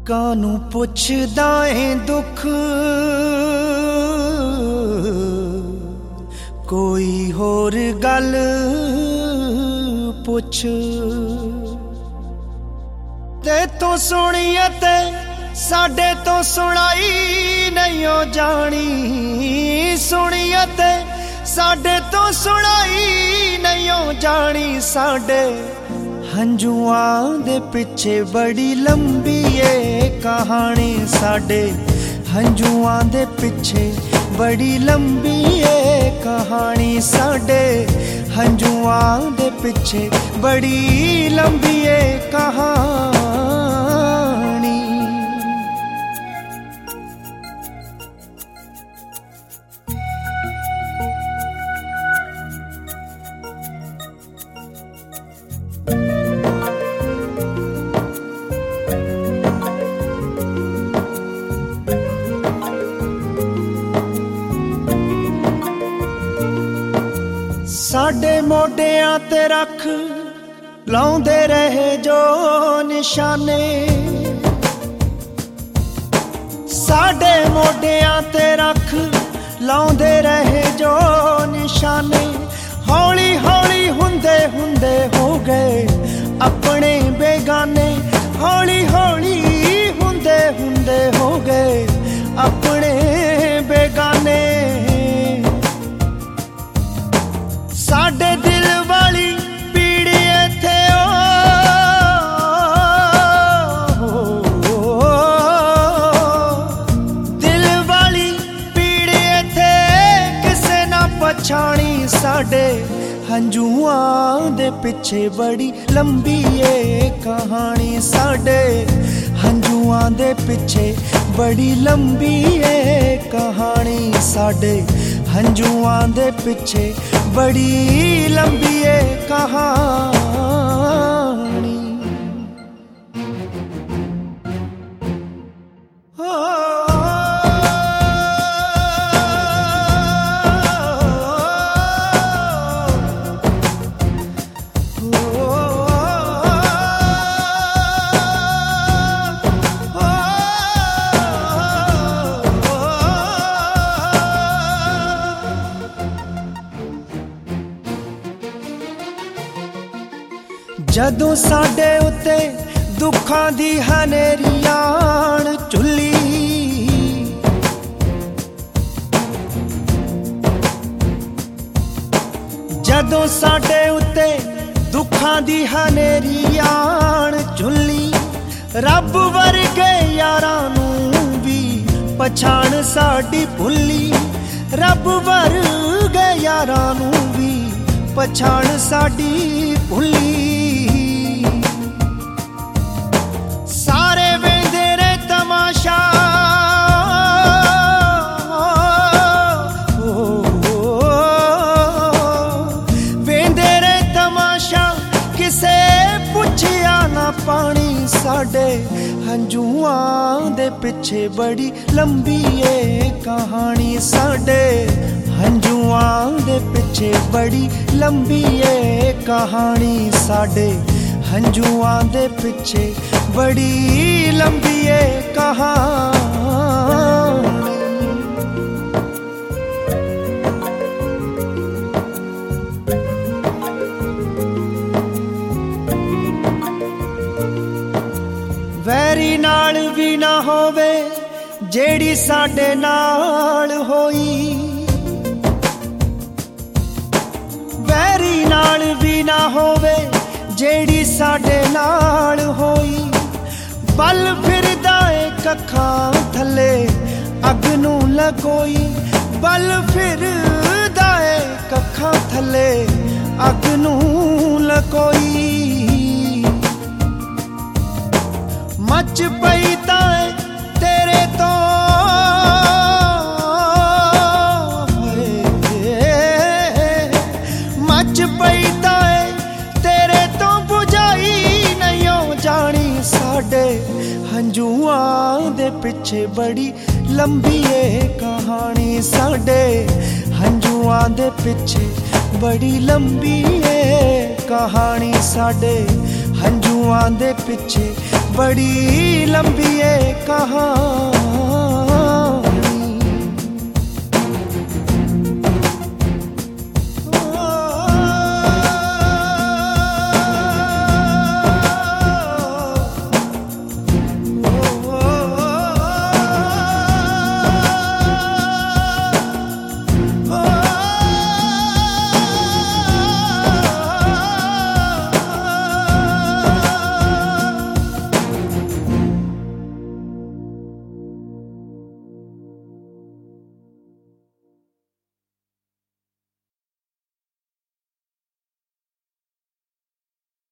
कानू पुछदा है दुख कोई होर गल पुछ ते तो सुनिए ते साडे तो सुनाई नहीं हो जानी सुनिए ते साडे तो सुनाई नहीं हो जानी साडे हंजुआं दे पिछे बड़ी लंबी है कहानी साडे हंजुआं दे पिछे बड़ी लंबी है कहानी साडे हंजुआं दे पिछे बड़ी लंबी है कहानी। साडे मोढियां ते रख लाउंदे रहे जो निशाने साडे मोढियां ते रख लाउंदे रहे जो निशाने हौली हौली हुंदे हुंदे हो गए अपने बेगाने हौली हौली हुंदे हुंदे हो गए अपने बेगाने साडे दिल वाली पीड़ी थे दिल वाली पीड़ी थे किसे ना पछाणी साडे हंजुआं दे पिछे बड़ी लंबी है कहानी साडे हंजुआं दे पिछे बड़ी लंबी है कहानी साडे हंजुआं दे पिछे बड़ी लंबी है कहानी। जदों साडे उत्ते दुखां दी हनेरी आण चुल्ली जदों साडे उत्ते दुखां दी हनेरी आण चुल्ली रब वर्गे यारां नूं भी पछाण साडी भुल्ली रब वर्गे यारां नूं भी पछाण साडी भुल्ली सारे वेंदे रे तमाशा वेंदे रे तमाशा किसे पुछया ना पानी साडे हंजुआं दे पिछे बड़ी लंबी है कहानी साडे हंजुआं दे पिछे बड़ी लंबी है कहानी साडे हंजुआं दे पिछे बड़ी लंबी है कहानी। वैरी नाल भी ना होवे जेड़ी साडे नाल होई वैरी नाल भी ना होवे जेड़ी साडे नाल होई बल फिरदा ए कखां थले अग नूं लगोई बल फिरदा ए कखां थले अग नूं लगोई मच पई तां तेरे तो मच पई तां तेरे तो बुझाई नहीं हो जानी साडे हंजुआं दे पिछे बड़ी लंबी है कहानी साडे हंजुआं दे पिछे बड़ी लंबी है कहानी साडे हंजुआं हंझुआं दे पिछे बड़ी लंबी है कहानी।